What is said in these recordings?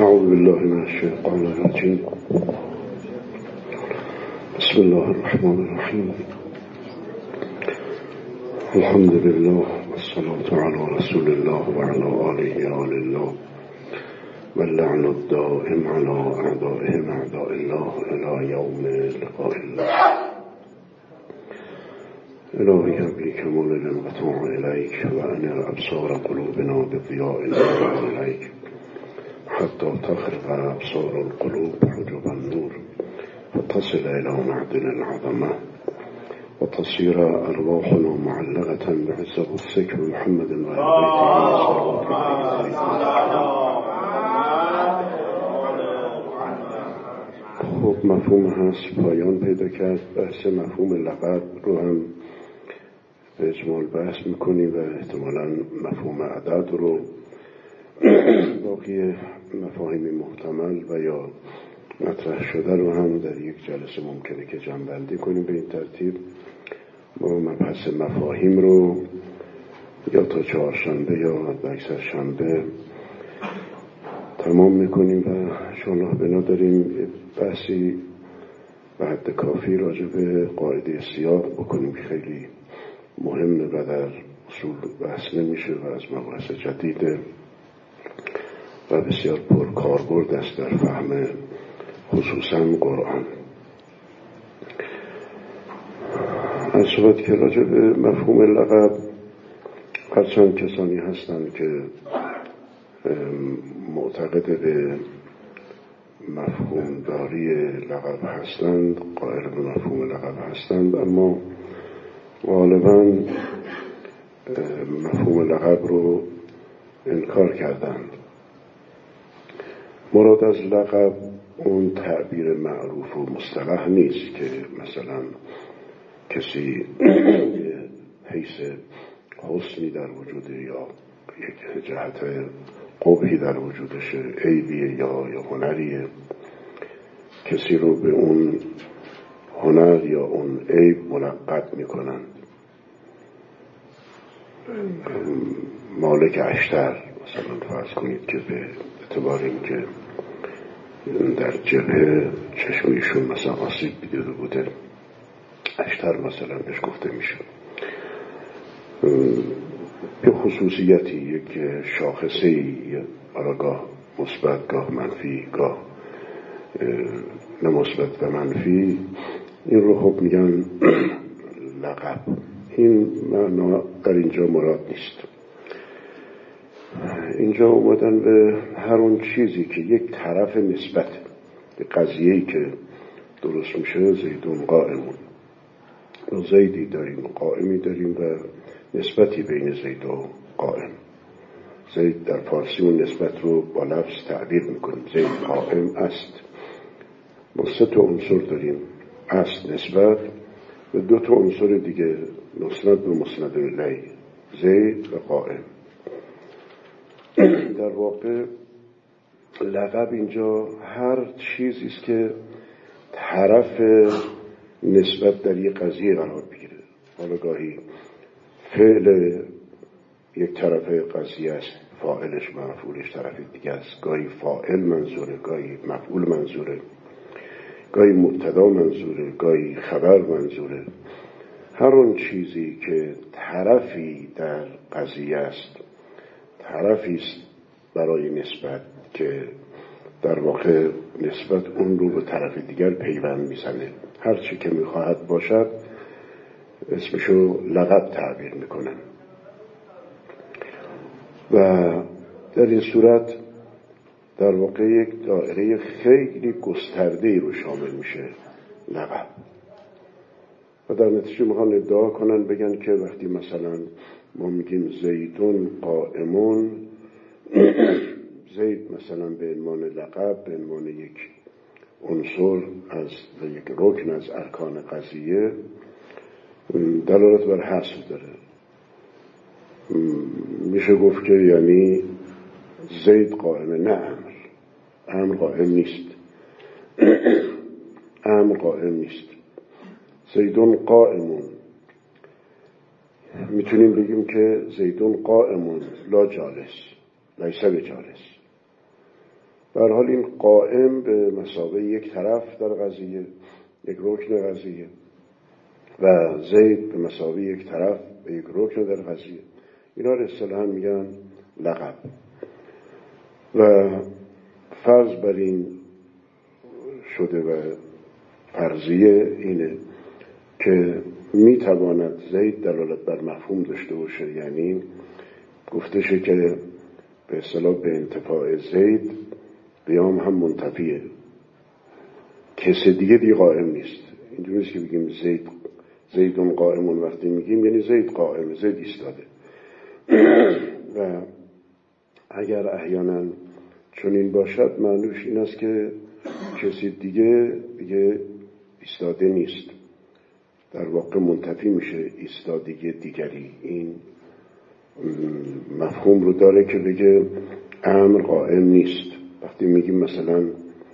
أعوذ بالله من الشيطان الرجيم. بسم الله الرحمن الرحيم. الحمد لله والصلاة على رسول الله وعلى آله آل الله واللعن الدائم على أعدائهم أعداء الله إلى يوم لقاء الله. إلهي بكمال الانقطاع إليك وأنر أبصار قلوبنا بضياء النور إليك حتى تخرق أبصار القلوب حجب النور فتصل إلى معدن العظمة وتصير أرواحنا معلقة بعزة الذكر محمد وآل خب مفهوم هست پایان پیدا کرد. بحث مفهوم لقب رو هم به اجمال بحث میکنیم و احتمالاً مفهوم عدد رو باقی مفاهیم محتمل و یا مطرح شده رو هم در یک جلسه ممکنه که جمع‌بندی کنیم. به این ترتیب ما مبحث مفاهیم رو یا تا چهارشنبه یا اکثر شنبه تمام میکنیم و انشاءالله بنا داریم بحثی به حد کافی راجع به قاعده سیاق بکنیم که خیلی مهمه و در اصول بحث نمیشه و از مباحث جدیده و بسیار پرکاربرد است در فهم خصوصا قرآن. از صحبت که راجع به مفهوم لقب هرچند کسانی هستند که معتقد به مفهوم داری لقب هستند، قائل به مفهوم لقب هستند، اما غالبا مفهوم لقب رو انکار کردند. مراد از لقب اون تعبیر معروف و مصطلح نیست که مثلا کسی حیث حسنی در وجوده یا یک جهت قبحی در وجودش، عیبیه یا هنریه، کسی رو به اون هنر یا اون عیب ملقب میکنند. مالک اشتر مثلا فرض کنید که به اعتبار این که در جبهه چشم ایشون مثلا آسیب دیده بوده اشتر مثلا بهش گفته میشه. به خصوصیتی یک شاخصه‌ای گاه مثبت گاه منفی گاه نه مثبت و منفی، این رو خب میگن لقب. این معنا در اینجا مراد نیست. اینجا اومدن به هر اون چیزی که یک طرف نسبت به قضیه‌ای که درست میشه. زیدون قائمون، زیدی داریم قائمی داریم و نسبتی بین زید و قائم. زید در فارسی اون نسبت رو با لفظ تعبیر میکنیم. زید قائم است. ما 3 تا عنصر داریم: است، نسبت و 2 تا عنصر دیگه مسند و مسند الیه، زید و قائم. در واقع لقب اینجا هر چیزی است که طرف نسبت در یک قضیه قرار بگیره. حالا گاهی فعل یک طرف قضیه است، فاعلش مفعولش طرف دیگه است، گاهی فاعل منظوره، گاهی مفعول منظوره، گاهی مبتدا منظوره، گاهی خبر منظوره. هر اون چیزی که طرفی در قضیه است، طرفی است برای نسبت که در واقع نسبت اون رو به طرف دیگر پیوند میزنه، هر چی که میخواهد باشد اسمشو لقب تعبیر میکنن. و در این صورت در واقع یک دایره خیلی گسترده‌ای رو شامل میشه لقب. و در نتیجه میخوان ادعا کنن بگن که وقتی مثلا ما میگیم زیدون قائمون، زید مثلا به عنوان لقب، به عنوان یک عنصر از یک رکن از ارکان قضیه دلالت بر حصر داره. میشه گفت که یعنی زید قائمه، نه امر قائم نیست. امر قائم نیست. زیدون قائمون، میتونیم بگیم که زیدون قائمون لا جالس، لیس بجالس. به هر حال این قائم به مثابه یک طرف در قضیه، یک رکن قضیه، و زید به مثابه یک طرف به یک رکن در قضیه. اینا رو اصطلاحاً میگن لقب. و فرض بر این شده و فرضیه اینه که میتواند زید دلالت بر مفهوم داشته باشه، یعنی گفته شه که به اصطلاح به انتفاع زید قیام هم منتفیه، کسی دیگه قائم نیست. اینجوری نیست که بگیم زیدون قائمون، وقتی میگیم یعنی زید قائم، زید ایستاده. و اگر احیانا چنین باشد معنیش این است که کسی دیگه ایستاده نیست، در واقع منتفی میشه ایستادگی دیگری. این مفهوم رو داره که بگه امر قائم نیست. وقتی میگیم مثلا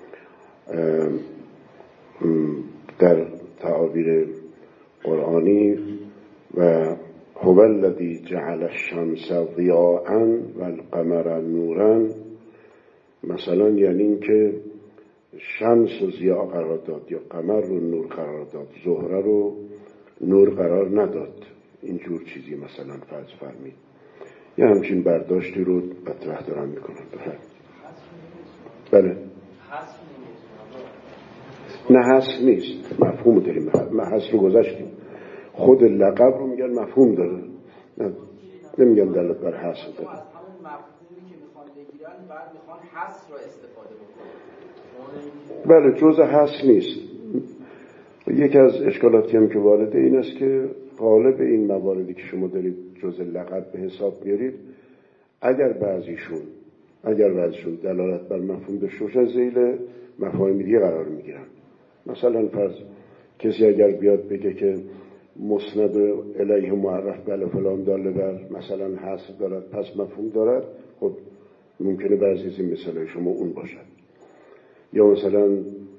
در تعابیر قرآنی و هو الذی جعل الشمس ضیاء و القمر نورا، مثلا یعنی این که شمس رو ضیاء قرار داد یا قمر رو نور قرار داد، زهره رو نور قرار نداد. اینجور چیزی مثلا فرض فرمید. یه همچین برداشتی رو مطرح دارن میکنن. بله. نه حس نیست، مفهوم داریم. حس رو گذاشتیم، خود لقب رو میگن مفهوم داره، نمیگن دلالت بر حس داره. از همون مفهومی که میخوان بگیرن بعد میخوان حس رو استفاده بکنن. بله، جزء حس نیست. یکی از اشکالاتی هم که وارده این است که غالب این مواردی که شما دارید جزء لقب به حساب بیارید، اگر بعضیشون دلالت بر مفهوم داشته باشن ذیل مفاهیم دیگه قرار میگیرن. مثلا فرض کسی اگر بیاد بگه که مسند الیه معرف بله فلان داله بر مثلا حصر دارد پس مفهوم دارد، خب ممکنه بعضی از این مثالای شما اون باشد. یا مثلا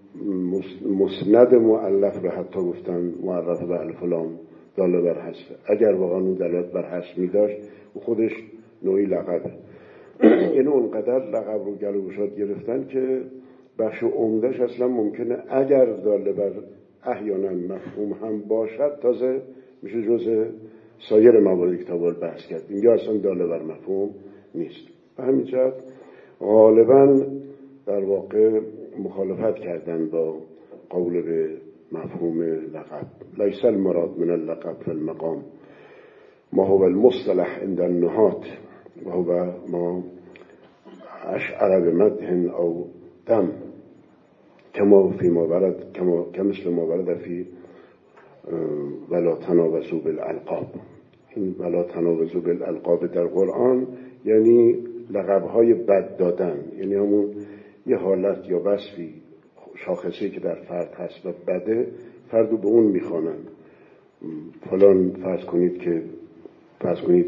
مسند مؤلف رو حتی گفتن معرف بله فلان داله بر حصر، اگر واقعا اون دلالت بر حصر می داشت و خودش نوعی لقبه. یعنی اونقدر لقب رو گلو گشاد گرفتن که بخش عمدهش اصلا ممکنه اگر داله بر احیانا مفهوم هم باشد تازه میشه جزء سایر مواردی که تا بحث کردیم، یا اصلا داله بر مفهوم نیست. به همین جهت غالبا در واقع مخالفت کردن با قول به مفهوم لقب. لیس المراد من اللقب فی المقام ما هو المصطلح عند النحاة و هو ما اشعر بمدح او دم كما فيما ورد كمثل ما ورد في ولا تنابزوا بالالقاب. این ولا تنابزوا بالالقاب در قرآن یعنی لقب‌های بد دادن، یعنی همون یه حالت یا وصفی شاخصی که در فرد هست و بده، فردو به اون میخوانن. فلان فرض کنید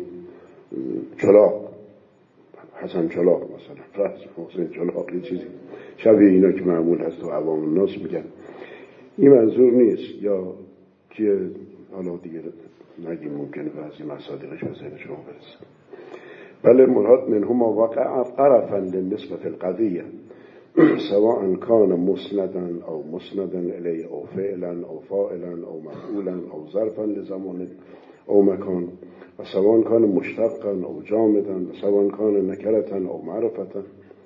چلاق، حسن چلاق مثلا، فرض حسین چلاق، یه چیزی شبیه اینا که معمول هست و عوام الناس میگن. این منظور نیست. یا که حالا دیگه نگیم ممکنه بعضی مصادیقش به ذهن شما برسه. بله، مراد منهما وقع قرفا للنسبة القضية سواء كان مسندا او مسندا الیه او فعلا او فاعلا او مفعولا او ظرفا لزمان او مکان، و سواء كان مشتقا او جامدا، و سواء كان نکرتا او معرفتا.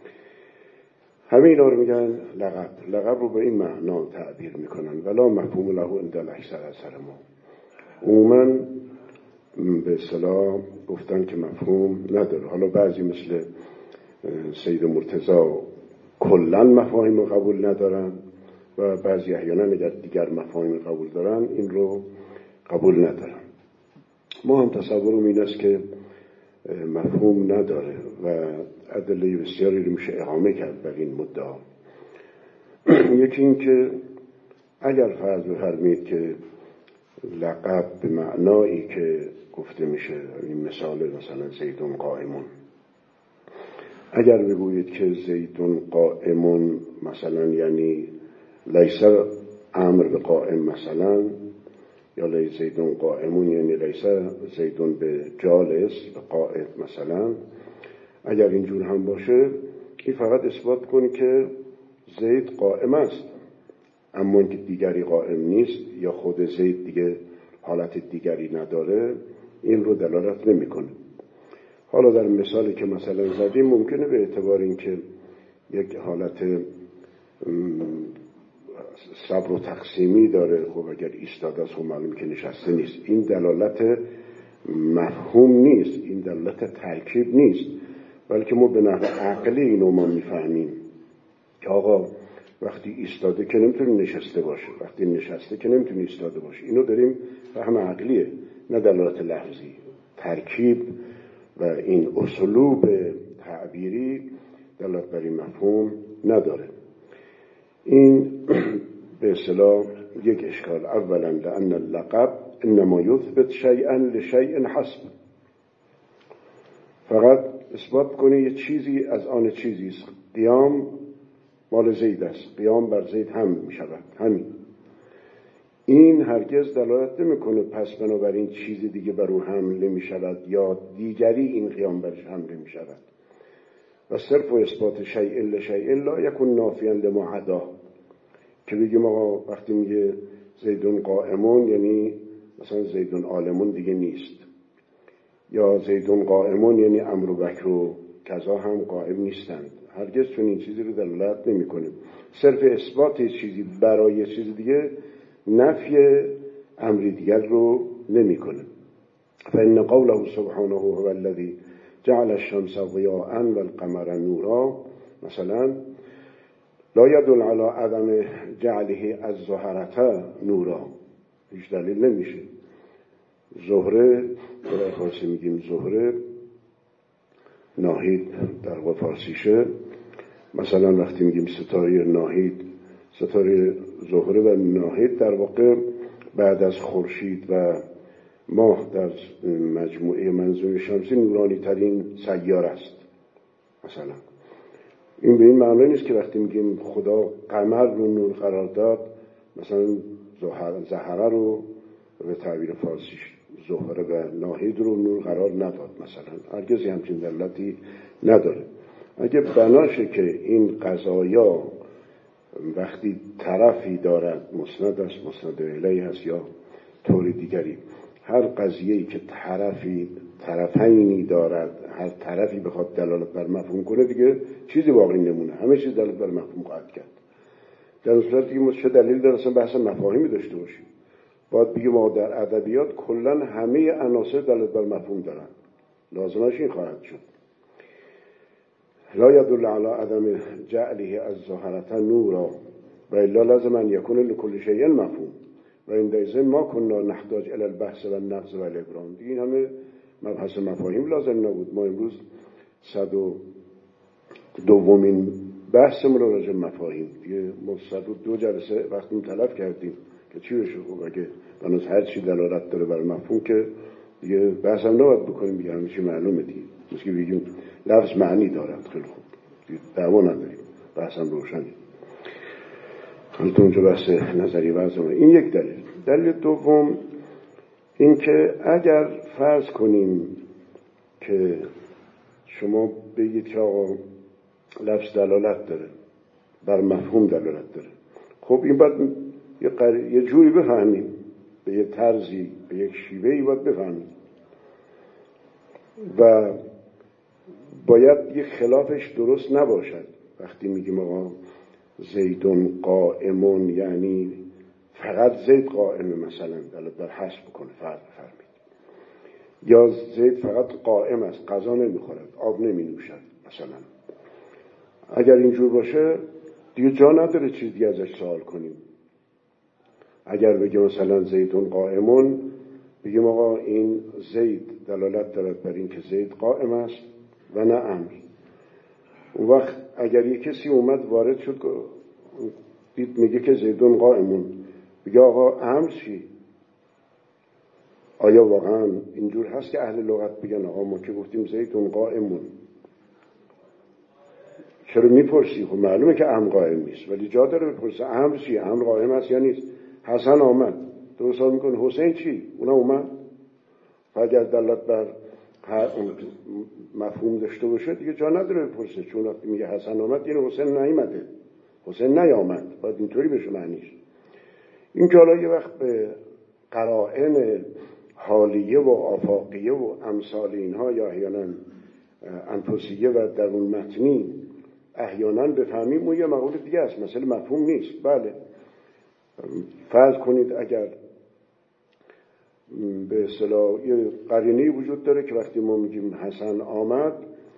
همه اینا رو میگن لقب. لقب رو به این معنا تعبیر میکنن ولا مفهوم له عند الاکثر اثر ما. عموما به اصطلاح گفتن که مفهوم نداره. حالا بعضی مثل سید مرتضی کلا مفاهیم رو قبول ندارن و بعضی احیانا اگر دیگر مفاهیم قبول دارن این رو قبول ندارن. ما هم تصورم این است که مفهوم نداره و ادله بسیاری رو میشه اقامه کرد بر این مدعا. یکی این که اگر فرض بفرمایید که لقب به معنایی که گفته میشه، این مثال مثلا زیدون قائمون، اگر بگویید که زیدون قائمون مثلا یعنی لیس امر به قائم مثلا، یا لیس زیدون قائمون یعنی لیس زیدون به جالس به قائد مثلا، اگر اینجور هم باشه این فقط اثبات کنه که زید قائم است، اما اینکه دیگری قائم نیست یا خود زید دیگه حالت دیگری نداره، این رو دلالت نمیکنه. حالا در مثالی که مثلا زدیم ممکنه به اعتبار اینکه یک حالت صبر و تقسیمی داره، خب اگر ایستاده است خب معلوم که نشسته نیست. این دلالت مفهوم نیست، این دلالت ترکیب نیست، بلکه ما به نحو عقلی اینو ما میفهمیم که آقا وقتی ایستاده که نمیتونه نشسته باشه، وقتی نشسته که نمیتونه ایستاده باشه. اینو داریم فهم عقلیه، نه دلالت لفظی. ترکیب و این اسلوب تعبیری دلالت بر این مفهوم نداره. این به اصطلاح یک اشکال. اولا لأن اللقب انما یثبت شیئا لشیء حسب، فقط اثبات کنه یه چیزی از آن چیزی است. قیام مال زید است، قیام بر زید هم می شود، همین. این هرگز دلالت نمی کنه پس بنابراین چیز دیگه بر او حمله می شود یا دیگری این قیام برش حمله می شود. و صرف و اثبات شیء لشیء لا یکون نافیا لما عداه، که بگیم آقا وقتی میگه زیدون قائمون یعنی مثلا زیدون عالمون دیگه نیست، یا زیدون قائمون یعنی عمرو و بکر و کذا هم قائم نیستند. هرگز چون این چیزی رو دلالت نمی کنه. صرف اثبات چیزی برای چیز دیگه نفی امری دیگر رو نمی کنه. فإن قوله سبحانه هو الذي جعل الشمس ضیاء والقمر نورا مثلا لا يدل على عدم جعله الزهرة نورا، هیچ دلیل نمیشه. زهره در فارسی میگیم زهره، ناهید در واقع فارسیشه. مثلا وقتی میگیم ستاره ناهید، ستاره زهره و ناهید در واقع بعد از خورشید و ماه در مجموعه منظومه شمسی نورانی ترین سیاره است. مثلا این به این معنی نیست که وقتی میگیم خدا قمر رو نور قرار داد مثلا زهره رو به تعبیر فارسیش زهره و ناهید رو نور قرار نداد، مثلا هرگز همچین دلالتی نداره. اگه بناشه که این قضایا وقتی طرفی دارد مسند است، مسند الیه است یا طور دیگری، هر قضیه‌ای که طرفینی دارد، هر طرفی بخواد دلالت بر مفهوم کنه دیگه چیزی باقی نمونه، همه چیز دلالت بر مفهوم خواهد کرد. در صورتی که ما چه دلیل داره اصلا بحث مفاهیمی داشته باشیم؟ باید بگیم ما در ادبیات کلا همه عناصر دلالت بر مفهوم دارن، لازمش این خواهد شد. لا يدل على عدم جعله الزهرة نورا و الا لازم ان يكون لكل شيء مفهوم و عندئذ ما كنا نحتاج الى البحث والنقض والابرام. این همه مبحث مفاهیم لازم نبود. ما امروز 102مین بحثمون رو راجع مفاهیم دیگه ما 102 جلسه وقتمون تلف کردیم که چی بشه. خب اگه بناس هر چی دلالت داره بر مفهوم که دیگه بحث هم نباید بکنیم، دیگه همه چی معلومه دیگه. مثل بگیم لفظ معنی دارد، خیلی خوب دعوا نداریم، بحث هم روشنه. حالت اونجا بحث نظری وضعه. این یک دلیل. دلیل دوم این که اگر فرض کنیم که شما بگید که آقا لفظ دلالت داره، بر مفهوم دلالت داره، خب این باید یه جوری بفهمیم، به یه طرزی، به یک شیوهی باید بفهمیم و باید یه خلافش درست نباشد. وقتی میگیم آقا زیدون قائمون یعنی فقط زید قائمه، مثلا دلالت بر حسب کنه، فرض بفرمایید، یا زید فقط قائم است، غذا نمیخورد، آب نمی نوشد مثلا. اگر اینجور باشه دیگه جا نداره چیز دیگه ازش سوال کنیم. اگر بگیم مثلا زیدون قائمون، بگیم آقا این زید دلالت دارد بر این که زید قائم است و نه امر. اون وقت اگر یک کسی اومد وارد شد دید میگه که زیدون قائمون، بگه آقا امر چی؟ آیا واقعا اینجور هست که اهل لغت بگن آقا ما که گفتیم زیدون قائمون، چرا میپرسی؟ خب معلومه که امر قائم نیست، ولی جا داره بپرسه امر چی؟ امر قائم است یا نیست؟ حسن آمد، درست سوال میکنه حسین چی؟ اونم اومد. و اگر دلالت بر مفهوم داشته باشه دیگه جا نداره بپرسه، چون وقتی میگه حسن آمد یعنی حسین نیامده، حسین نیامد، باید اینطوری بشه معنیش. این که حالا یه وقت به قرائن حالیه و آفاقیه و امثال اینها یا احیانا انفسیه و درون متنی احیانا بفهمیم، اون یه مقوله دیگه است، مثل مفهوم نیست. بله فرض کنید اگر به اصطلاح یه قرینه‌ای وجود داره که وقتی ما میگیم حسن آمد،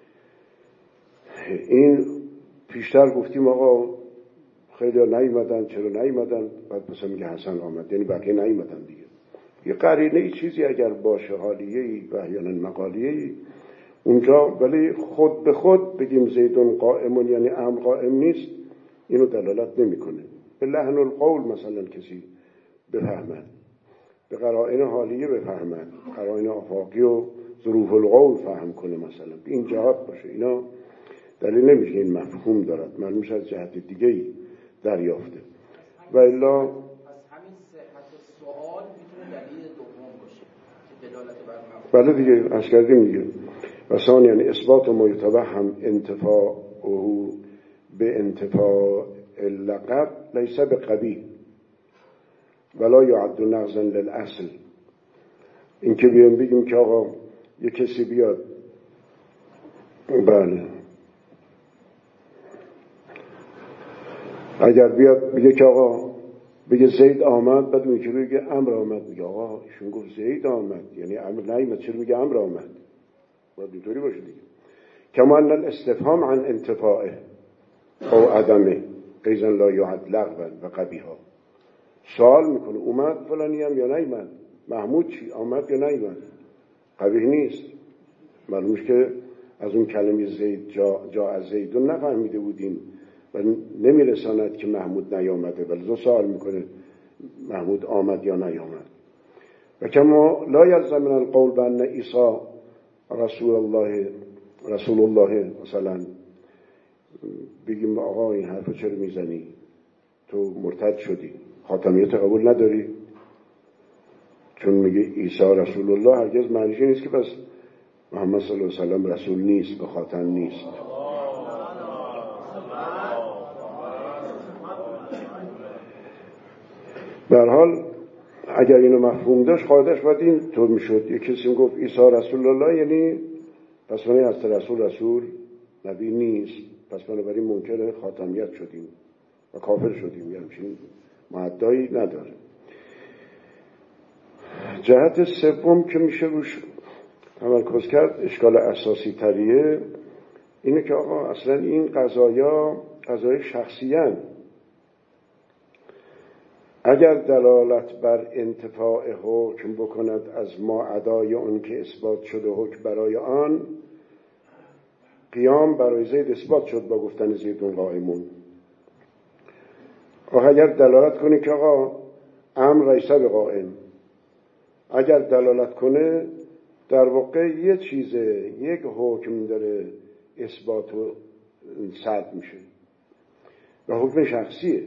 این پیشتر گفتیم آقا خیلی نیومدن، چرا نیومدن، بعد پس میگه حسن آمد، یعنی بقیه نیومدن دیگه. یه قرینه‌ای چیزی اگر باشه حالیه‌ای و احیانا مقالیه‌ای اونجا، ولی خود به خود بگیم زیدون قائمون یعنی امر قائم نیست، اینو دلالت نمیکنه. به لحن القول مثلا کسی بفهمد، به قرائن حالیه بفهمد، قرائن آفاقی و ظروف القول فهم کنه، مثلا به این جهات باشه، اینا دلیل نمیشه این مفهوم دارد، معلومش از جهت دیگه‌ای دریافته. و الا پس همین صحت سوال میتونه دلیل دوم باشه که دلالت بر مفهوم. بله دیگه عرض کردیم دیگه. و ثانیاً اثبات ما یتوهم انتفاعه به انتفاع اللقب لیس بقبیح ولا یعد نقضا للاصل. این که بیان بگیم که آقا یه کسی بیاد، بله اگر بیاد بگه که آقا بگه زید آمد، بعد میگه بگه امر آمد، میگه آقا ایشون گفت زید آمد یعنی امر نیامد، چرا میگه امر آمد؟ باید اینطوری باشه دیگه. کما ان الاستفهام عن انتفاعه او عدمه ایضا لا یعد لغوا و قبیحا. سوال میکنه اومد فلانی هم یا نیامد، محمود چی آمد یا نیامد، قبیح نیست. معلومش که از اون کلمه زید جا از زیدون نفهمیده بودیم و نمیرساند که محمود نیامده، ولی سوال میکنه محمود آمد یا نیامد. و کما لا یلزم من القول بان عیسی رسول الله مثلا بگیم آقا این حرفو چرا میزنی، تو مرتد شدی، خاتمیت قبول نداری، چون میگه عیسی رسول الله هرگز معنیش نیست که بس محمد صلی الله علیه و سلم رسول نیست، به خاتم نیست. به هر حال اگر اینو مفهوم داشت خواهدش باید این طور میشد. یک کسی گفت عیسی رسول الله یعنی پس من از رسول نبی نیست، پس بنابراین منکر خاتمیت شدیم و کافر شدیم، یعنی همچین معدایی نداره. جهت سوم که میشه روش تمرکز کرد، اشکال اساسی تریه، اینه که آقا اصلا این قضایای شخصی هستند. اگر دلالت بر انتفاع حکم بکند از ما ادای اون که اثبات شده حکم برای آن، قیام برای زید اثبات شد با گفتن زیدون قائمون. اگر دلالت کنه که آقا امر لیس بقائم، اگر دلالت کنه در واقع یه چیزه، یک حکم داره اثبات و سلب میشه و حکم شخصیه،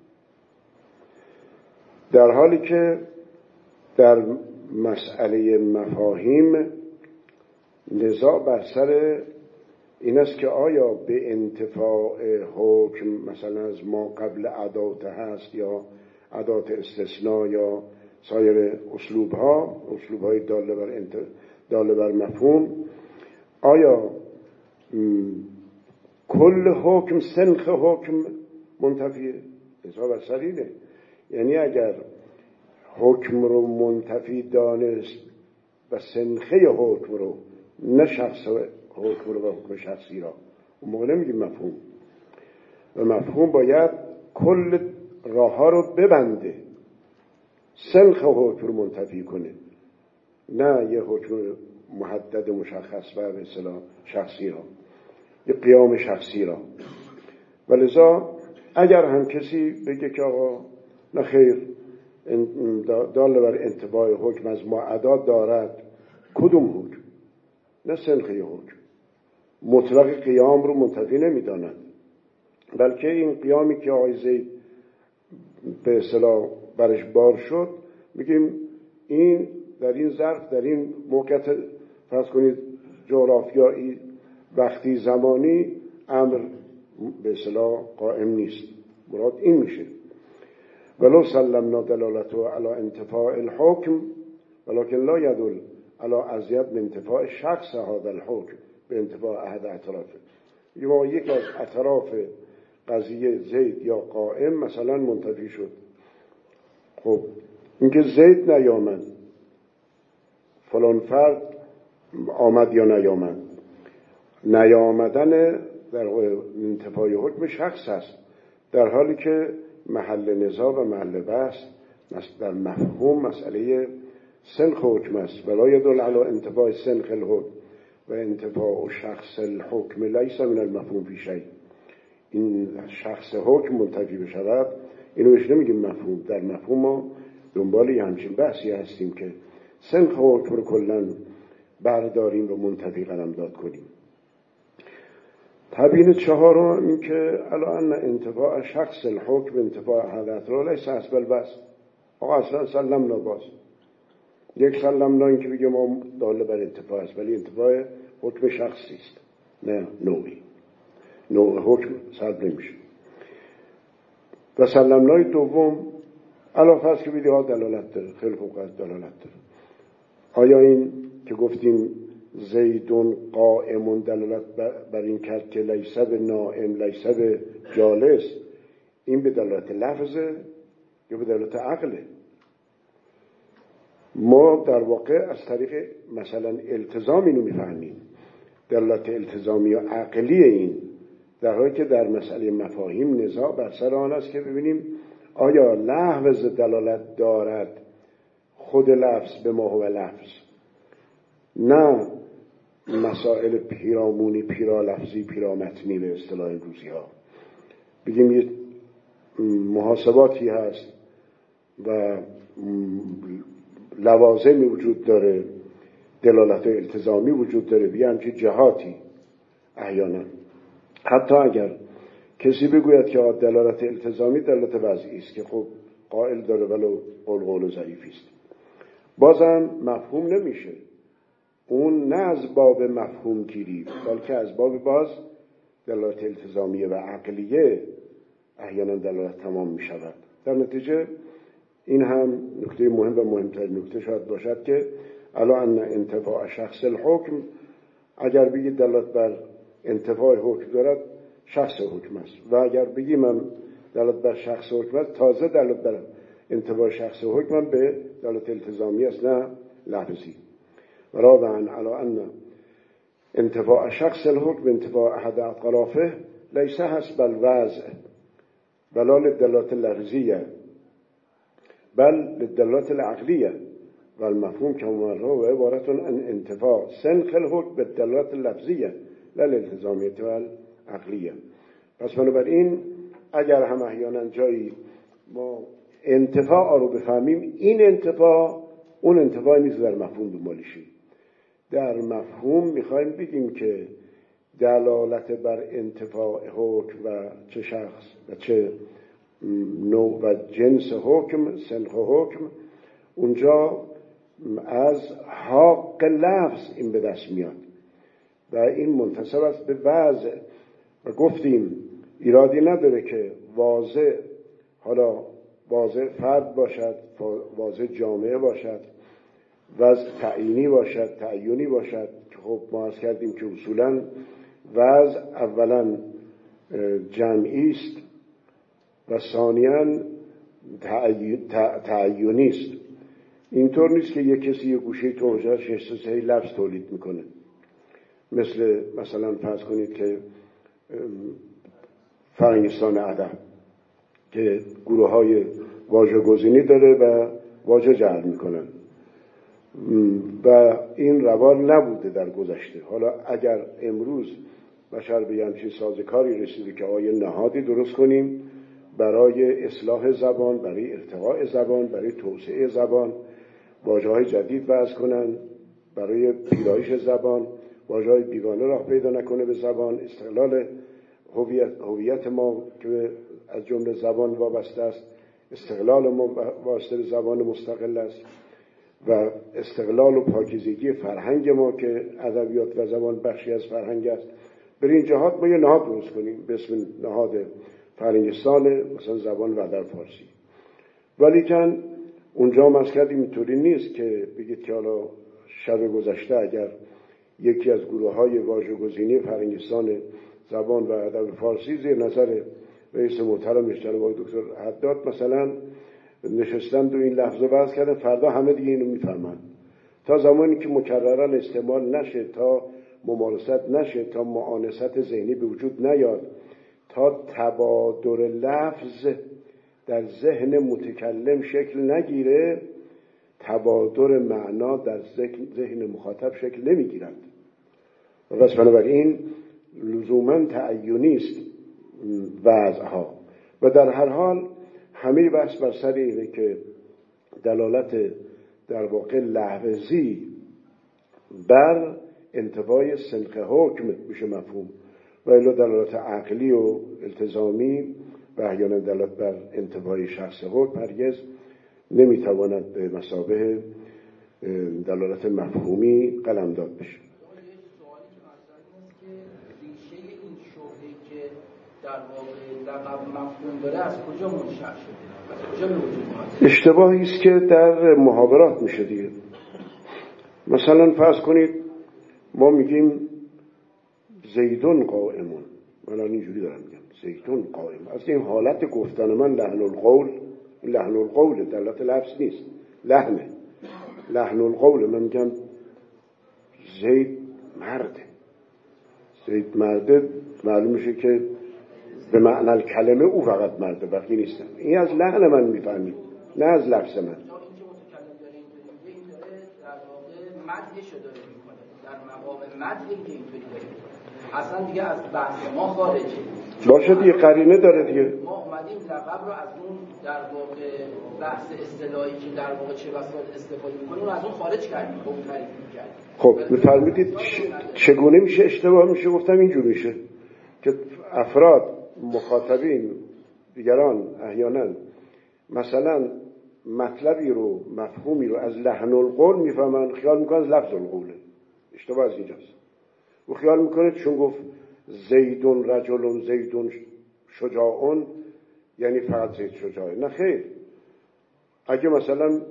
در حالی که در مسئله مفاهیم نزاع بر سر این است که آیا به انتفاع حکم مثلا از ما قبل ادات هست یا ادات استثناء یا سایر اسلوب‌های داله بر مفهوم، آیا کل حکم سنخ حکم منتفیه؟ نزاع بر سر اینه. یعنی اگر حکم رو منتفی دانست و سنخه حکم رو، نه شخص حکم رو و حکم شخصی را، اون موقع نمیگیم مفهوم. و مفهوم باید کل راه ها رو ببنده، سنخ حکم رو منتفی کنه، نه یه حکم محدد مشخص و به اصطلاح شخصی را، یه قیام شخصی را. ولذا اگر هم کسی بگه که آقا نه خیر، دال بر انتفاع حکم از ما ادا دارد، کدوم حکم؟ نه سنخه حکم، مطلق قیام رو منتفی نمی داند، بلکه این قیامی که آقای زید به اصطلاح برش بار شد، میگیم این در این ظرف، در این موقعیت فرض کنید جغرافیایی وقتی زمانی امر به اصطلاح قائم نیست. مراد این میشه ولو سلمنا دلالته علی انتفاع الحکم ولكن لا يدل على ازید من انتفاع شخص هذا الحکم به انتفاع احد اطرافه. یا یک از اطراف قضیه زید یا قائم مثلا منتفی شد، خب اینکه زید نیامد فلان فرد آمد یا نیامد، نیامدن در انتفاع حکم شخص است، در حالی که محل نزاع و محل بحث در مفهوم مسئله سنخ حکم است. ولا يدل على انتفاع سنخ الحکم و انتفاع شخص الحکم لیس من المفهوم فی شیء. این شخص حکم منتفی بشود اینو بهش نمیگیم مفهوم. در مفهوم ما دنبال یه همچین بحثی هستیم که سنخ حکم رو کلن برداریم و منتفی قلمداد کنیم. تبیین چهارم این که علا ان انتفاع شخص الحکم انتفاع حدث را لیس حسب البس. آقا اصلا سلمنا باز یک سلمنا این که بگه ما داله بر انتفاع است، ولی انتفاع حکم شخصی است نه نوعی. نوع حکم سلب نمیشه. و سلمنای دوم علاوه از که بیدی ها دلالت داره، خیلی خوب از دلالت داره. آیا این که گفتیم زیدون قائمون دلالت بر این کرد که لیسه به نائم لیسه به جالس، این به دلالت لفظه یا به دلالت عقله؟ ما در واقع از طریق مثلا التزام اینو میفهمیم، دلالت التزامی و عقلی این، در حالی که در مسئله مفاهیم نزاع بر سر آن است که ببینیم آیا لفظ دلالت دارد خود لفظ به ما هو لفظ، نه مسائل پیرامونی، پیرا لفظی، پیرا متنی به اصطلاح امروزی ها. بگیم یه محاسباتی هست و لوازمی وجود داره، دلالت التزامی وجود داره، بگیم که جهاتی احیانا حتی اگر کسی بگوید که دلالت التزامی دلالت وضعی است که خب قائل داره ولو قول ضعیفی است، بازم مفهوم نمیشه. اون نه از باب مفهوم گیری بلکه از باب باز دلالت التزامیه و عقلیه احیانا دلالت تمام می شود. در نتیجه این هم نکته مهم و مهمترین نکته شاید باشد که الا ان انتفاع شخص الحکم، اگر بگید دلالت بر انتفاع حکم دارد شخص حکم است، و اگر بگیم من دلالت بر شخص حکم است تازه دلالت بر انتفاع شخص حکم به دلالت التزامی است نه لفظی. رابعا علی ان انتفاع شخص الحکم انتفاع احد اطرافه لیس حسب الوضع ولا للدلالت اللفظیه بل للدلالت العقلیه و المفهوم كما هو عبارة عن انتفاع سنخ الحکم بالدلالت اللفظیه لا للالتزامیه و العقلیه. پس بنابراین اگر هم احیانا جایی ما انتفاع رو بفهمیم، این انتفاع اون انتفاع نیست در مفهوم دنبالشیم. در مفهوم میخوایم بگیم که دلالت بر انتفاع حکم و چه شخص و چه نوع و جنس حکم، سنخ حکم، اونجا از حق لفظ این به دست میاد و این منتسب است به وضع. و گفتیم ایرادی نداره که واضع، حالا واضع فرد باشد، واضع جامعه باشد، وضع تعیینی باشد، تعیینی باشد، که خب ما عرض کردیم که اصولاً وضع اولاً جمعی است و ثانیاً تعیینی است. اینطور نیست که یک کسی یک گوشه تو حجرش نشسته لفظ تولید میکنه. مثلا فرض کنید که فرنگستان ادب که گروه های واژه گزینی داره و واژه جعل میکنن و این روال نبوده در گذشته. حالا اگر امروز بشر به همچین سازوکاری رسیده که آیه نهادی درست کنیم برای اصلاح زبان، برای ارتقاء زبان، برای توسعه زبان، واژه‌های جدید وضع کنن برای پیرایش زبان، واژه‌های بیگانه راه پیدا نکنه به زبان، استقلال هویت ما که از جمله زبان وابسته است، استقلال ما وابسته به زبان مستقل است و استقلال و پاکیزگی فرهنگ ما که ادبیات و زبان بخشی از فرهنگ است، بر این جهات ما یه نهاد درست کنیم به اسم نهاد فرهنگستان مثلا زبان و ادب فارسی. ولیکن اونجا مسئله اینطوری نیست که بگید که حالا شب گذشته اگر یکی از گروه‌های واژه‌گزینی فرهنگستان زبان و ادب فارسی زیر نظر رئیس محترم جناب دکتر حداد مثلا نشستند و این لفظو وضع کردن، فردا همه دیگه اینو میفهمن. تا زمانی که مکررا استعمال نشه، تا ممارست نشه، تا معانست ذهنی به وجود نیاد، تا تبادر لفظ در ذهن متکلم شکل نگیره، تبادر معنا در ذهن مخاطب شکل نمیگیرد. و پس بنابراین لزوما تعینی است وضعها. و در هر حال همه بحث بر سر اینه که دلالت در واقع لحظی بر انتفاع سنخ حکم میشه مفهوم، و الا دلالت عقلی و التزامی و احیانا دلالت بر انتفاع شخص حکم هرگز نمیتواند به مثابه دلالت مفهومی قلمداد بشه. در واقع لقب مفهوم داره از کجا منشأ شده؟ از کجا به وجود اومده؟ اشتباهی است که در محاورات میشه دیگه. مثلا فرض کنید ما میگیم زیدون قائمون، من اینجوری دارم میگم زیدون قائم، از این حالت گفتن من لحن القول دلالت لفظ نیست، لحن القول. من میگم زید مرده، معلوم میشه که به معنی کلمه او فقط مرده، بقیه نیستم. این از لحن من میفهمید، نه از لفظ من. این که متکلم داره این داره در واقع مدحش داره میکنه، در مقام مدح که اینطوری داره، اصلا دیگه از بحث ما خارجه. باشه دیگه، قرینه داره دیگه. ما اومدیم لقب رو از اون در واقع بحث اصطلاحی که در واقع چه بساط استفاده میکنیم از اون خارج کردیم، خب تعریف کردیم. خب میفرمایید چگونه میشه اشتباه میشه؟ گفتم اینجور میشه که افراد مخاطبین دیگران احیانا مثلا مطلبی رو مفهومی رو از لحن القول میفهمن، خیال میکنن از لفظ القوله. اشتباه از اینجاست. و خیال میکنه چون گفت زیدون رجلون زیدون شجاعون یعنی فقط زید شجاعه. نه خیر. اگه مثلا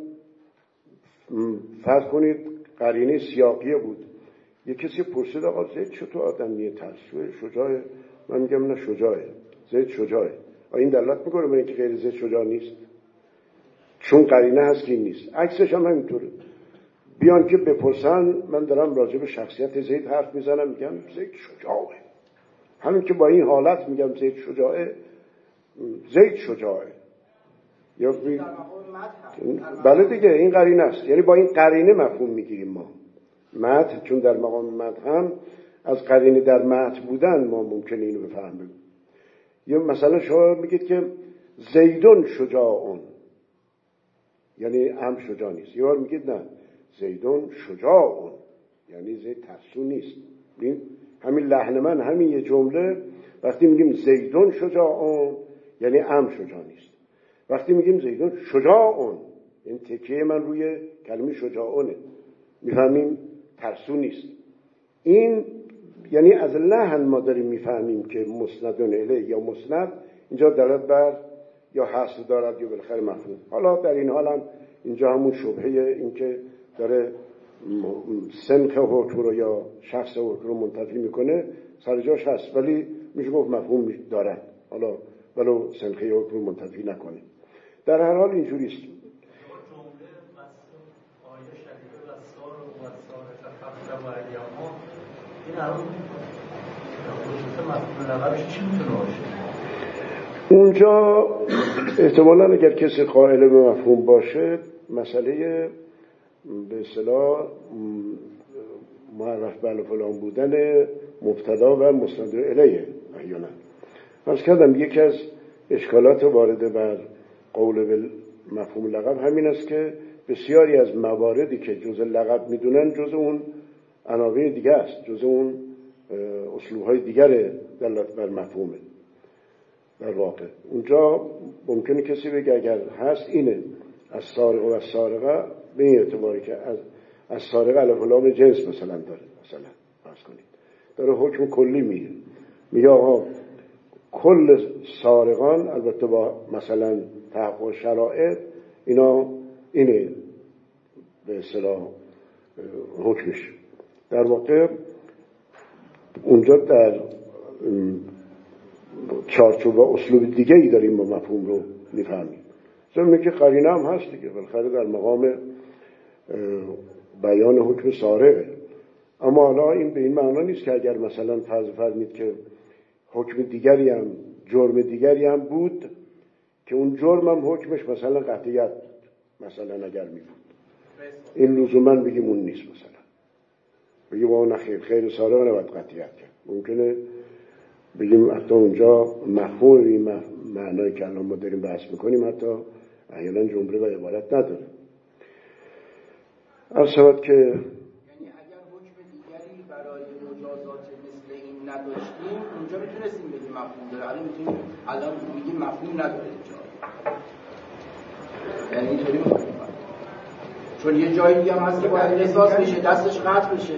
فرض کنید قرینه سیاقیه بود، یه کسی پرسید آقا زید چطور آدمیه ترسوه شجاعه؟ من میگم نه شجاعه، زید شجاعه. این دلالت میکنه به اینکه غیر زید شجاع نیست، چون قرینه هست که این نیست. عکسش هم همینطوره. بیان که بپرسن من دارم راجع به شخصیت زید حرف میزنم، میگم زید شجاعه. همین که با این حالت میگم زید شجاعه، زید شجاعه. یا بله دیگه این قرینه است. یعنی با این قرینه مفهوم میگیریم ما مدح، چون در مقام مدح هم از قرینه در مدح بودن ما ممکنه اینو بفهمیم. یا مثلا شما میگید که زیدون شجاعون یعنی هم شجاع نیست، یا میگید نه زیدون شجاعون یعنی زید ترسو نیست. همین لحن من همین یه جمله وقتی میگیم زیدون شجاعون یعنی هم شجاع نیست. وقتی میگیم زیدون شجاعون این تکیه من روی کلمه شجاعونه، میفهمیم ترسو نیست. این یعنی از لحن ما داریم میفهمیم که مسندون الیه یا مسند اینجا دلالت بر یا حصر دارد یا بالاخره مفهوم. حالا در این حال هم اینجا همون شبهه این که داره سنخ حکم رو یا شخص حکم رو منتفی میکنه سر جاش هست، ولی میشه گفت مفهوم داره، حالا ولو سنخ حکم رو منتفی نکنه. در هر حال اینجوری است. اونجا احتمالاً اگر کسی قائل به مفهوم باشه مسئله به اصطلاح معرف بل فلان بودن مبتدا و مسند الیه احیانا. عرض کردم یکی از اشکالات وارده بر قول به مفهوم لقب همین است که بسیاری از مواردی که جزء لقب میدونن جزء اون عناوین دیگه است، جزء اون اسلوب‌های دیگر دلالت بر مفهومه. در واقع اونجا ممکنه کسی بگه اگر هست اینه از سارق و از سارقه به این اعتباری که از سارق علیه لام جنس مثلا داره، مثلا فرض کنید داره حکم کلی میگه آقا کل سارقان البته با مثلا تحقق شرایط اینا اینه به اصطلاح حکمش. در واقع اونجا در چارچوب و اسلوب دیگه ای داریم ما مفهوم رو میفهمیم. ضمن که قرینه هم هست دیگه، بالاخره در مقام بیان حکم سارقه. اما حالا این به این معنا نیست که اگر مثلا فرض فرمید که حکم دیگری هم جرم دیگری هم بود که اون جرم هم حکمش مثلا قطعیت بود، مثلا اگر می بود این لزوما بگیم اون نیست، مثلا بگیم اون خیر سارق نباید قطعیت کرد. ممکنه بگیم حتی اونجا مفهوم این معنایی که الان ما داریم بحث میکنیم حتی احیانا جمله و عبارت نداره. شود که یعنی اگر حکم دیگری برای مجازات مثل این نداشتیم اونجا میتونستیم بگیم مفهوم داره، الان میگیم مفهوم نداره اینجا، یعنی اینطوری میخوایم چون یه جایی دیگه هم هست که باید احساس بشه دستش قطع بشه.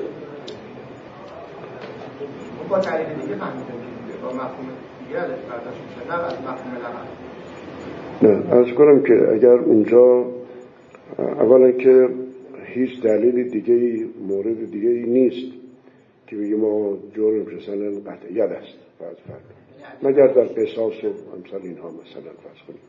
با تعریف دیگه فهمیدیم با مفهوم دیگه ازش برداشت میشه، نه از مفهوم لغت. نه عرض کنم که اگر اونجا اولا که هیچ دلیل دیگه مورد دیگه نیست که بگیم ما جرم مثلا قطعیت است فرض مگر در قصاص و امثال اینها مثلا فرض کنیم.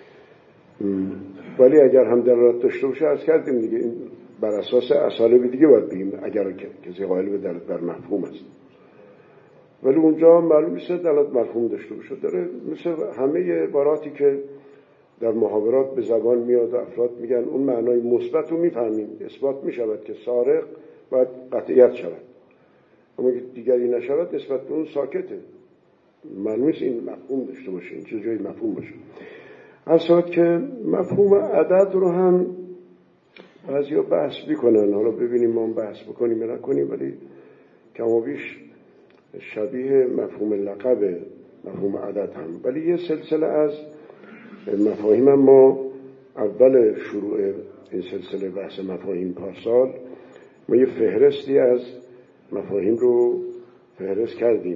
ولی اگر هم دلالت داشته باشه عرض کردیم دیگه این بر اساس اسالیب دیگه باید بگیم اگر کسی قائل به دلالت بر مفهوم است. ولی اونجا معلوم نیست دلالت مفهوم داشته باشه، داره مثل همه عباراتی که در محاورات به زبان میاد و افراد میگن اون معنای مثبت رو میفهمیم، اثبات میشود که سارق باید قطعیت شود، اما که دیگری نشود نسبت به اون ساکته. معلوم نیست این مفهوم داشته باشه، این چه جایی مفهوم باشه. اصلا که مفهوم عدد رو هم بعضیا بحث میکنن، حالا ببینیم ما بحث بکنیم یا نکنیم، ولی کم و بیش شبیه مفهوم لقب مفهوم عدد هم. ولی یه سلسله از مفاهیم ما اول شروع این سلسله بحث مفاهیم پارسال ما یه فهرستی از مفاهیم رو فهرست کردیم،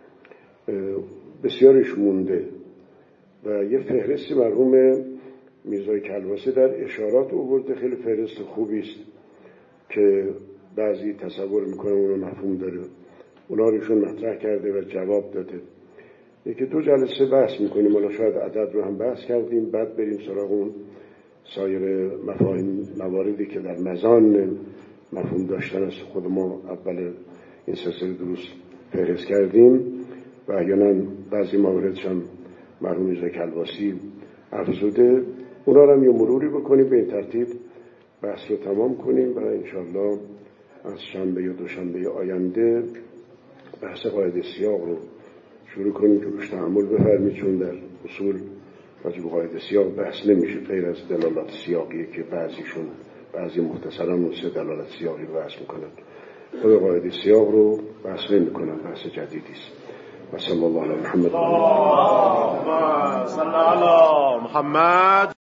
بسیارش مونده و یه فهرستی مرحوم میرزای کلباسی در اشارات آورده، خیلی فهرست خوبی است که بعضی تصور میکنه اون مفهوم داره، اونا روشون مطرح کرده و جواب داده. یکی دو جلسه بحث میکنیم، حالا شاید عدد رو هم بحث کردیم، بعد بریم سراغ اون سایر مفاهیم مواردی که در مزان مفهوم داشتن است خود ما اول این سلسله دروس فهرست کردیم و احیانا بعضی مواردش هم مرحوم میرزا کلباسی افزوده، اونا رو هم یه مروری بکنیم، به این ترتیب بحث رو تمام کنیم و انشاءالله از شنبه یا دوشنبه آینده بحث قاعده سیاق رو شروع کنیم که روش تأمل بفرمید، چون در اصول راجع به قاعده سیاق بحث نمیشه غیر از دلالات سیاقی که بعضی مختصران سه دلالت سیاقی رو بحث میکنن، خود قاعده سیاق رو بحث نمیکنن، بحث جدیدی است. و صلی الله علی محمد. اللهم صل علی محمد.